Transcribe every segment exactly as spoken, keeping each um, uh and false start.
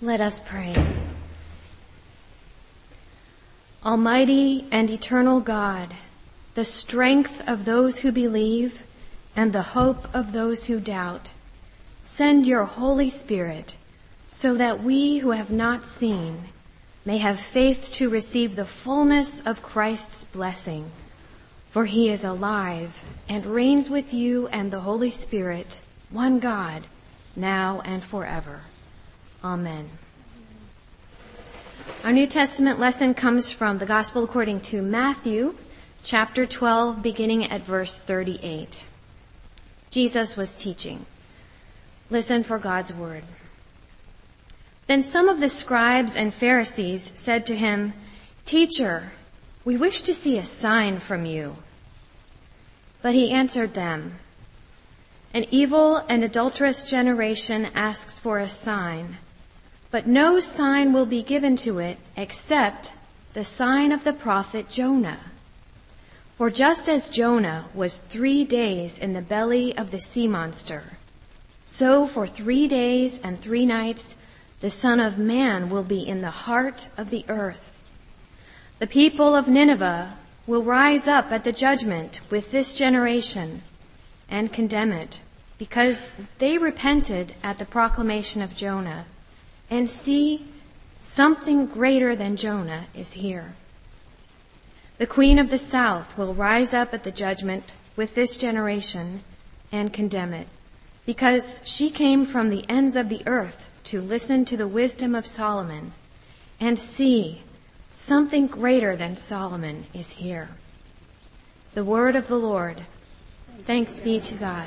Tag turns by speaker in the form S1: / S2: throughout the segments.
S1: Let us pray. Almighty and eternal God, the strength of those who believe and the hope of those who doubt, send your Holy Spirit so that we who have not seen may have faith to receive the fullness of Christ's blessing. For he is alive and reigns with you and the Holy Spirit, one God, now and forever. Amen. Our New Testament lesson comes from the Gospel according to Matthew, chapter twelve, beginning at verse thirty-eight. Jesus was teaching. Listen for God's word. Then some of the scribes and Pharisees said to him, "Teacher, we wish to see a sign from you." But he answered them, "An evil and adulterous generation asks for a sign, but no sign will be given to it except the sign of the prophet Jonah. For just as Jonah was three days in the belly of the sea monster, so for three days and three nights the Son of Man will be in the heart of the earth. The people of Nineveh will rise up at the judgment with this generation and condemn it, because they repented at the proclamation of Jonah. And see, something greater than Jonah is here. The queen of the south will rise up at the judgment with this generation and condemn it, because she came from the ends of the earth to listen to the wisdom of Solomon. And see, something greater than Solomon is here." The word of the Lord. Thanks be to God.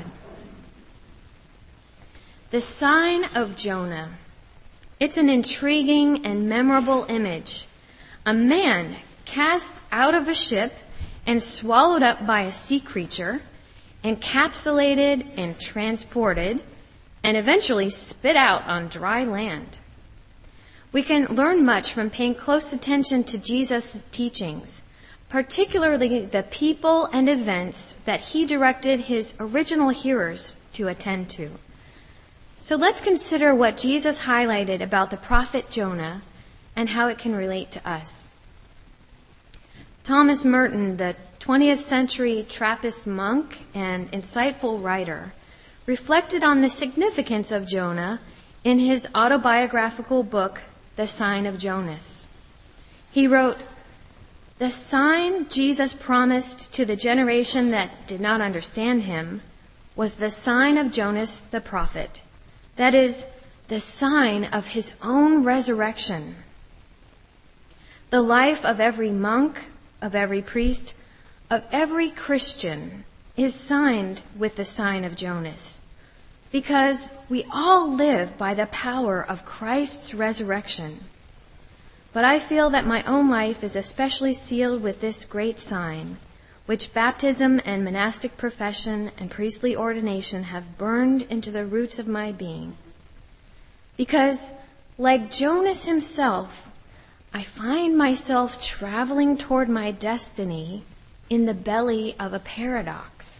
S1: The sign of Jonah. It's an intriguing and memorable image. A man cast out of a ship and swallowed up by a sea creature, encapsulated and transported, and eventually spit out on dry land. We can learn much from paying close attention to Jesus' teachings, particularly the people and events that he directed his original hearers to attend to. So let's consider what Jesus highlighted about the prophet Jonah and how it can relate to us. Thomas Merton, the twentieth century Trappist monk and insightful writer, reflected on the significance of Jonah in his autobiographical book, The Sign of Jonas. He wrote, "The sign Jesus promised to the generation that did not understand him was the sign of Jonas the prophet. That is, the sign of his own resurrection. The life of every monk, of every priest, of every Christian is signed with the sign of Jonas, because we all live by the power of Christ's resurrection. But I feel that my own life is especially sealed with this great sign, which baptism and monastic profession and priestly ordination have burned into the roots of my being. Because, like Jonas himself, I find myself traveling toward my destiny in the belly of a paradox."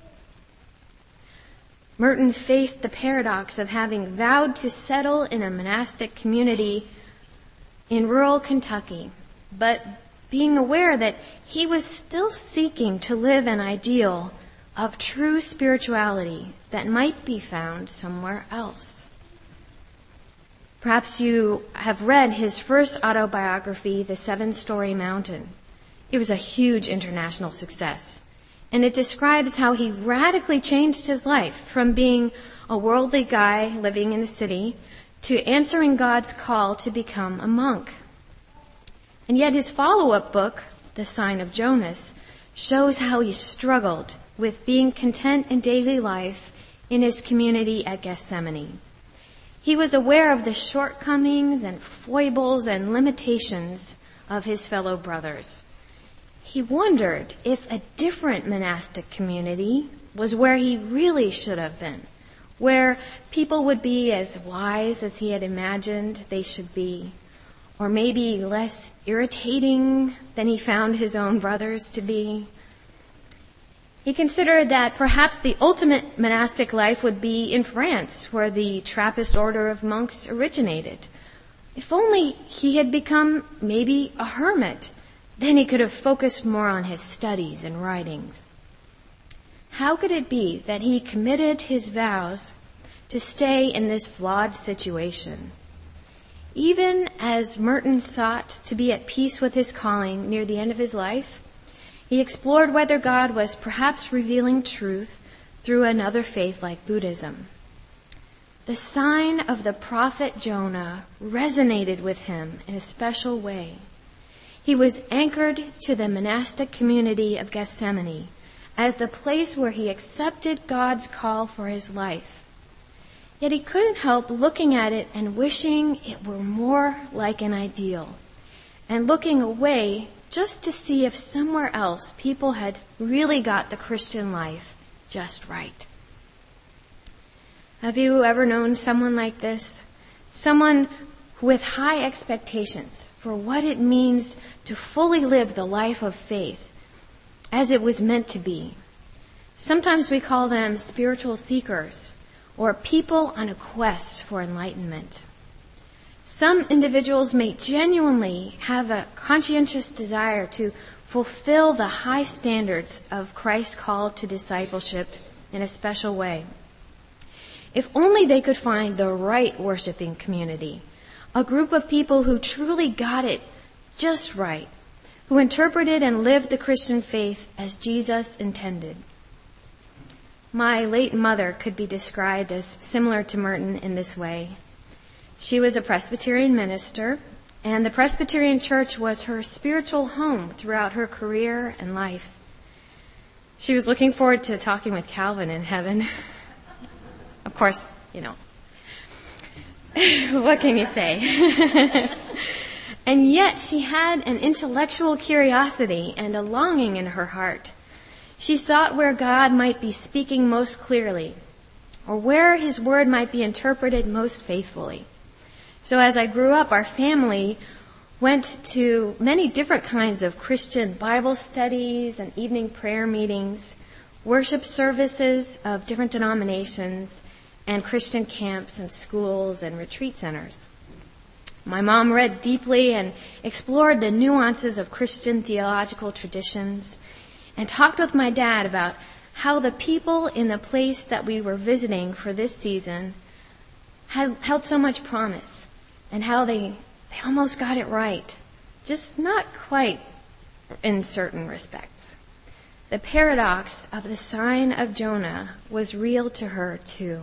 S1: Merton faced the paradox of having vowed to settle in a monastic community in rural Kentucky, but being aware that he was still seeking to live an ideal of true spirituality that might be found somewhere else. Perhaps you have read his first autobiography, The Seven-Story Mountain. It was a huge international success, and it describes how he radically changed his life from being a worldly guy living in the city to answering God's call to become a monk. And yet his follow-up book, The Sign of Jonas, shows how he struggled with being content in daily life in his community at Gethsemane. He was aware of the shortcomings and foibles and limitations of his fellow brothers. He wondered if a different monastic community was where he really should have been, where people would be as wise as he had imagined they should be, or maybe less irritating than he found his own brothers to be. He considered that perhaps the ultimate monastic life would be in France, where the Trappist order of monks originated, If only he had become maybe a hermit, then he could have focused more on his studies and writings. How could it be that he committed his vows to stay in this flawed situation? Even as Merton sought to be at peace with his calling near the end of his life, he explored whether God was perhaps revealing truth through another faith like Buddhism. The sign of the prophet Jonah resonated with him in a special way. He was anchored to the monastic community of Gethsemane as the place where he accepted God's call for his life. Yet he couldn't help looking at it and wishing it were more like an ideal, and looking away just to see if somewhere else people had really got the Christian life just right. Have you ever known someone like this? Someone with high expectations for what it means to fully live the life of faith as it was meant to be. Sometimes we call them spiritual seekers or people on a quest for enlightenment. Some individuals may genuinely have a conscientious desire to fulfill the high standards of Christ's call to discipleship in a special way. If only they could find the right worshiping community, a group of people who truly got it just right, who interpreted and lived the Christian faith as Jesus intended. My late mother could be described as similar to Merton in this way. She was a Presbyterian minister, and the Presbyterian Church was her spiritual home throughout her career and life. She was looking forward to talking with Calvin in heaven. Of course, you know, what can you say? And yet she had an intellectual curiosity and a longing in her heart. She sought where God might be speaking most clearly, or where his word might be interpreted most faithfully. So as I grew up, our family went to many different kinds of Christian Bible studies and evening prayer meetings, worship services of different denominations, and Christian camps and schools and retreat centers. My mom read deeply and explored the nuances of Christian theological traditions and talked with my dad about how the people in the place that we were visiting for this season had held so much promise and how they, they almost got it right, just not quite in certain respects. The paradox of the sign of Jonah was real to her too.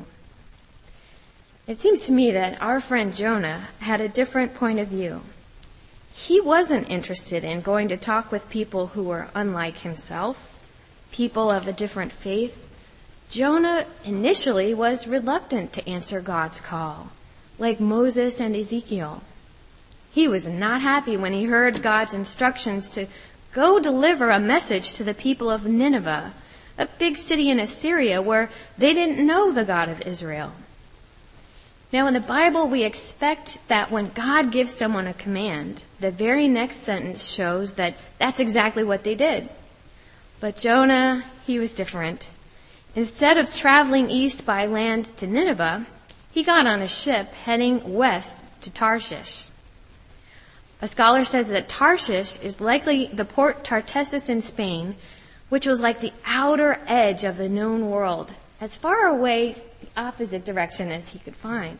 S1: It seems to me that our friend Jonah had a different point of view. He wasn't interested in going to talk with people who were unlike himself, people of a different faith. Jonah initially was reluctant to answer God's call, like Moses and Ezekiel. He was not happy when he heard God's instructions to go deliver a message to the people of Nineveh, a big city in Assyria where they didn't know the God of Israel. Now, in the Bible, we expect that when God gives someone a command, the very next sentence shows that that's exactly what they did. But Jonah, he was different. Instead of traveling east by land to Nineveh, he got on a ship heading west to Tarshish. A scholar says that Tarshish is likely the port Tartessus in Spain, which was like the outer edge of the known world, as far away the opposite direction as he could find.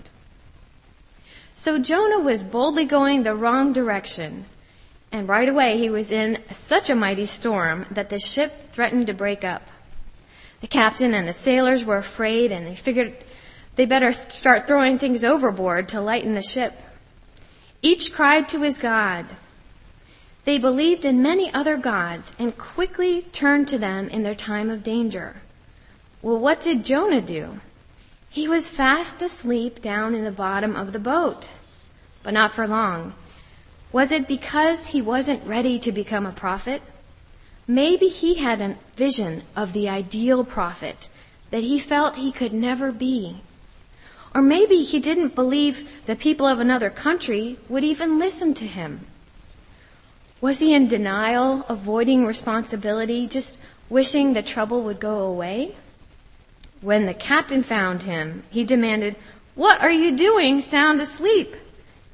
S1: So Jonah was boldly going the wrong direction, and right away he was in such a mighty storm that the ship threatened to break up. The captain and the sailors were afraid, and they figured they better start throwing things overboard to lighten the ship. Each cried to his God. They believed in many other gods and quickly turned to them in their time of danger. Well, what did Jonah do? He was fast asleep down in the bottom of the boat, but not for long. Was it because he wasn't ready to become a prophet? Maybe he had a vision of the ideal prophet that he felt he could never be. Or maybe he didn't believe the people of another country would even listen to him. Was he in denial, avoiding responsibility, just wishing the trouble would go away? When the captain found him, he demanded, "What are you doing sound asleep?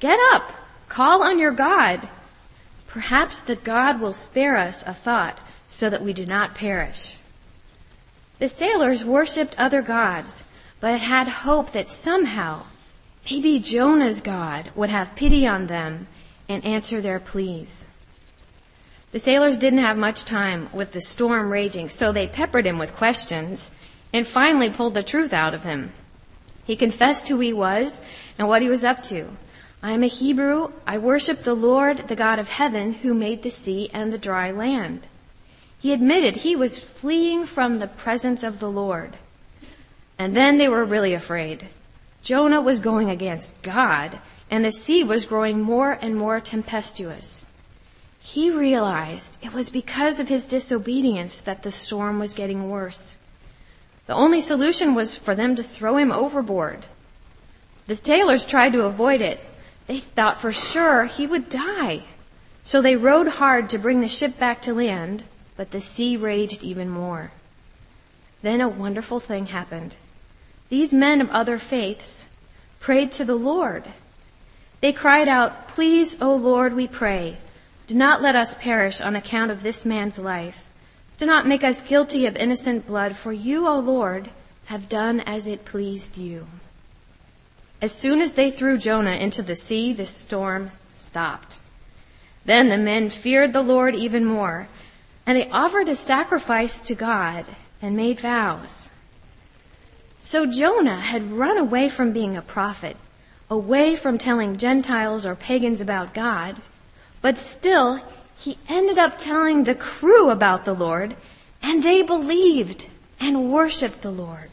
S1: "Get up, call on your God. Perhaps the God will spare us a thought so that we do not perish." The sailors worshipped other gods, but had hope that somehow, maybe Jonah's God would have pity on them and answer their pleas. The sailors didn't have much time with the storm raging, so they peppered him with questions and finally pulled the truth out of him. He confessed who he was and what he was up to. "I am a Hebrew. I worship the Lord, the God of heaven, who made the sea and the dry land." He admitted he was fleeing from the presence of the Lord. And then they were really afraid. Jonah was going against God, and the sea was growing more and more tempestuous. He realized it was because of his disobedience that the storm was getting worse. The only solution was for them to throw him overboard. The sailors tried to avoid it. They thought for sure he would die. So they rowed hard to bring the ship back to land, but the sea raged even more. Then a wonderful thing happened. These men of other faiths prayed to the Lord. They cried out, "Please, O Lord, we pray, do not let us perish on account of this man's life. Do not make us guilty of innocent blood, for you, O Lord, have done as it pleased you." As soon as they threw Jonah into the sea, the storm stopped. Then the men feared the Lord even more, and they offered a sacrifice to God and made vows. So Jonah had run away from being a prophet, away from telling Gentiles or pagans about God, but still he ended up telling the crew about the Lord, and they believed and worshiped the Lord.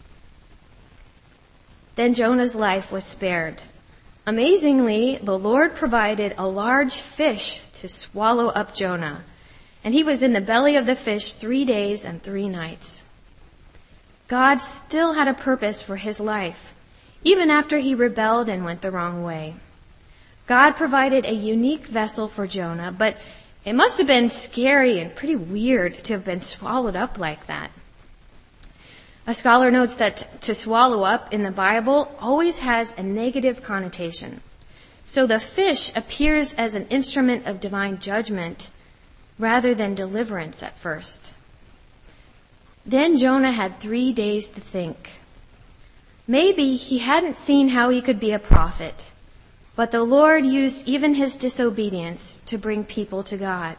S1: Then Jonah's life was spared. Amazingly, the Lord provided a large fish to swallow up Jonah, and he was in the belly of the fish three days and three nights. God still had a purpose for his life, even after he rebelled and went the wrong way. God provided a unique vessel for Jonah, but it must have been scary and pretty weird to have been swallowed up like that. A scholar notes that to swallow up in the Bible always has a negative connotation. So the fish appears as an instrument of divine judgment rather than deliverance at first. Then Jonah had three days to think. Maybe he hadn't seen how he could be a prophet, but the Lord used even his disobedience to bring people to God.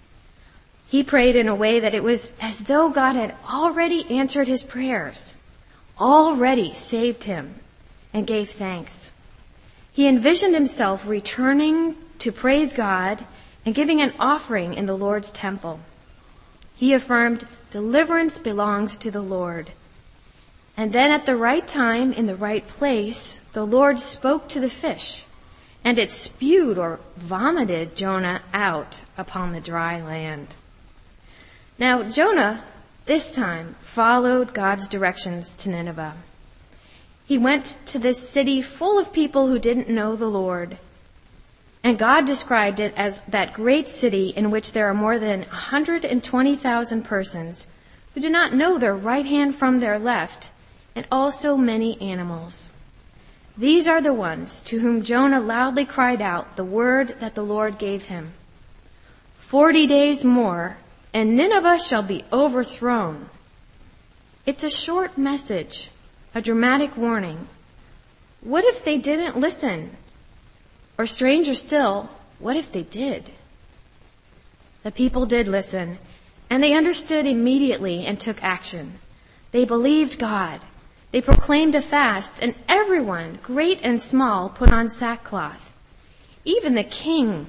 S1: He prayed in a way that it was as though God had already answered his prayers, already saved him, and gave thanks. He envisioned himself returning to praise God and giving an offering in the Lord's temple. He affirmed, "Deliverance belongs to the Lord." And then at the right time, in the right place, the Lord spoke to the fish, and it spewed or vomited Jonah out upon the dry land. Now, Jonah, this time, followed God's directions to Nineveh. He went to this city full of people who didn't know the Lord. And God described it as that great city in which there are more than one hundred twenty thousand persons who do not know their right hand from their left, and also many animals. These are the ones to whom Jonah loudly cried out the word that the Lord gave him. Forty days more, and Nineveh shall be overthrown. It's a short message, a dramatic warning. What if they didn't listen? Or stranger still, what if they did? The people did listen, and they understood immediately and took action. They believed God. They proclaimed a fast, and everyone, great and small, put on sackcloth. Even the king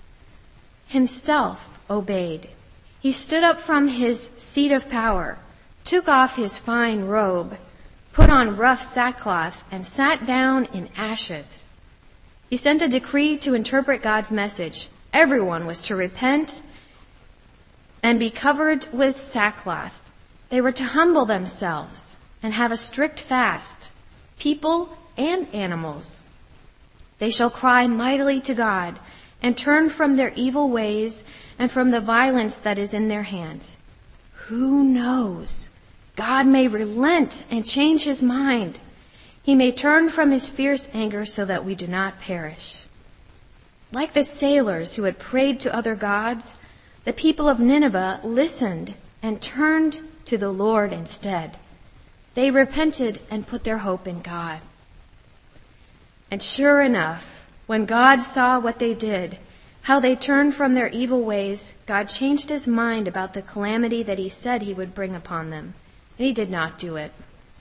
S1: himself obeyed. He stood up from his seat of power, took off his fine robe, put on rough sackcloth, and sat down in ashes. He sent a decree to interpret God's message. Everyone was to repent and be covered with sackcloth. They were to humble themselves and have a strict fast, people and animals. They shall cry mightily to God and turn from their evil ways and from the violence that is in their hands. Who knows? God may relent and change his mind. He may turn from his fierce anger so that we do not perish. Like the sailors who had prayed to other gods, the people of Nineveh listened and turned to the Lord instead. They repented and put their hope in God. And sure enough, when God saw what they did, how they turned from their evil ways, God changed his mind about the calamity that he said he would bring upon them, and he did not do it.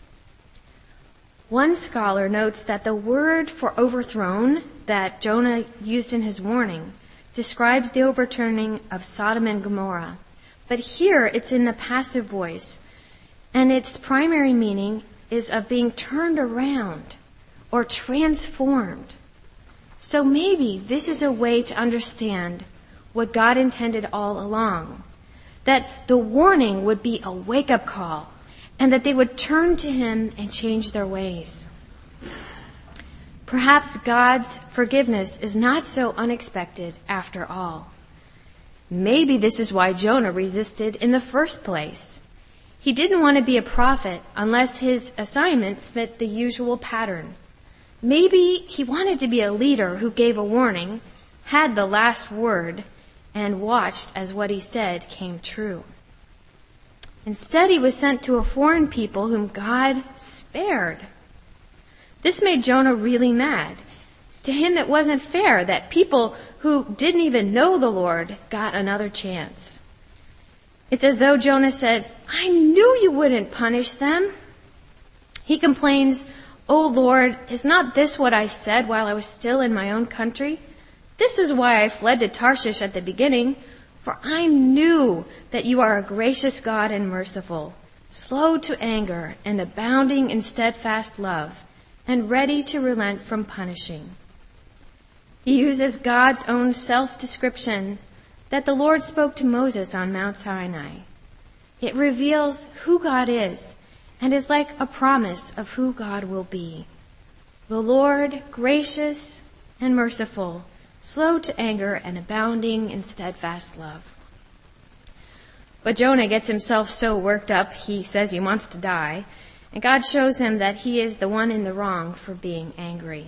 S1: One scholar notes that the word for overthrown that Jonah used in his warning describes the overturning of Sodom and Gomorrah. But here it's in the passive voice, and its primary meaning is of being turned around or transformed. So maybe this is a way to understand what God intended all along, that the warning would be a wake-up call, and that they would turn to him and change their ways. Perhaps God's forgiveness is not so unexpected after all. Maybe this is why Jonah resisted in the first place. He didn't want to be a prophet unless his assignment fit the usual pattern. Maybe he wanted to be a leader who gave a warning, had the last word, and watched as what he said came true. Instead, he was sent to a foreign people whom God spared. This made Jonah really mad. To him, it wasn't fair that people who didn't even know the Lord got another chance. It's as though Jonah said, I knew you wouldn't punish them. He complains, "O Lord, is not this what I said while I was still in my own country? This is why I fled to Tarshish at the beginning, for I knew that you are a gracious God and merciful, slow to anger and abounding in steadfast love, and ready to relent from punishing." He uses God's own self-description that the Lord spoke to Moses on Mount Sinai. It reveals who God is and is like a promise of who God will be. The Lord, gracious and merciful, slow to anger and abounding in steadfast love. But Jonah gets himself so worked up, he says he wants to die, and God shows him that he is the one in the wrong for being angry.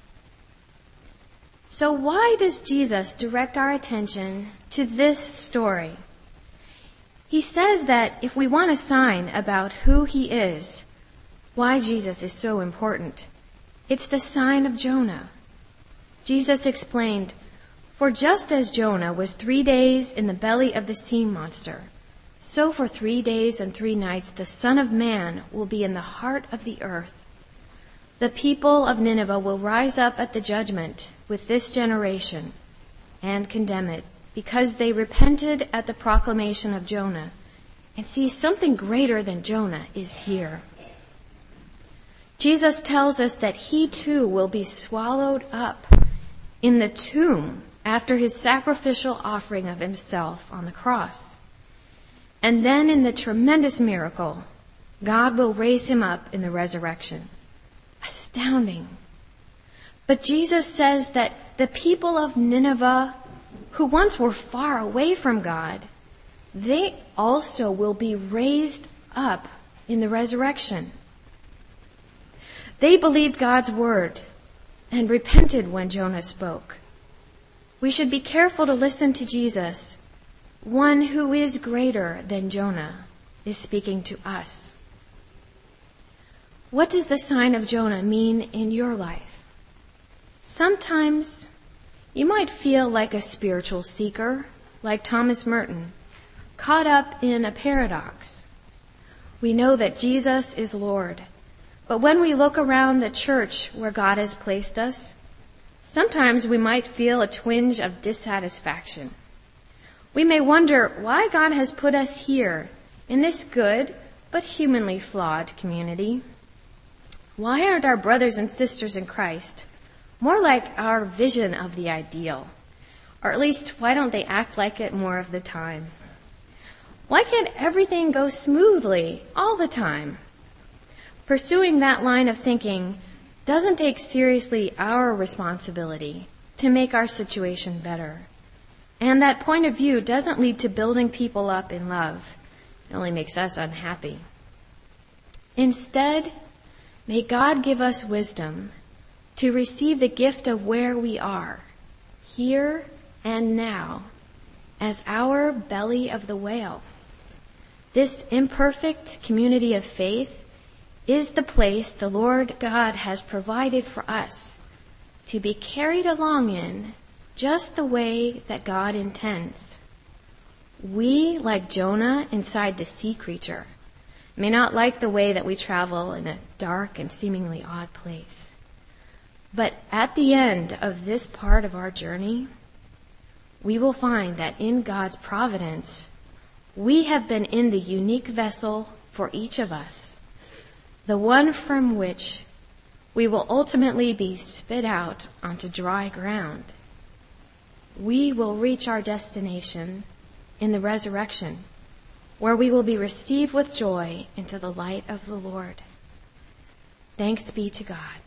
S1: So why does Jesus direct our attention to this story? He says that if we want a sign about who he is, why Jesus is so important, it's the sign of Jonah. Jesus explained, "For just as Jonah was three days in the belly of the sea monster, so for three days and three nights the Son of Man will be in the heart of the earth. The people of Nineveh will rise up at the judgment with this generation and condemn it, because they repented at the proclamation of Jonah, and see something greater than Jonah is here." Jesus tells us that he too will be swallowed up in the tomb after his sacrificial offering of himself on the cross. And then in the tremendous miracle, God will raise him up in the resurrection. Astounding. But Jesus says that the people of Nineveh, who once were far away from God, they also will be raised up in the resurrection. They believed God's word and repented when Jonah spoke. We should be careful to listen to Jesus. One who is greater than Jonah is speaking to us. What does the sign of Jonah mean in your life? Sometimes you might feel like a spiritual seeker, like Thomas Merton, caught up in a paradox. We know that Jesus is Lord, but when we look around the church where God has placed us, sometimes we might feel a twinge of dissatisfaction. We may wonder why God has put us here in this good but humanly flawed community. Why aren't our brothers and sisters in Christ more like our vision of the ideal? Or at least, why don't they act like it more of the time? Why can't everything go smoothly all the time? Pursuing that line of thinking doesn't take seriously our responsibility to make our situation better. And that point of view doesn't lead to building people up in love. It only makes us unhappy. Instead, may God give us wisdom to receive the gift of where we are, here and now, as our belly of the whale. This imperfect community of faith is the place the Lord God has provided for us to be carried along in just the way that God intends. We, like Jonah inside the sea creature, may not like the way that we travel in a dark and seemingly odd place. But at the end of this part of our journey, we will find that in God's providence, we have been in the unique vessel for each of us, the one from which we will ultimately be spit out onto dry ground. We will reach our destination in the resurrection, where we will be received with joy into the light of the Lord. Thanks be to God.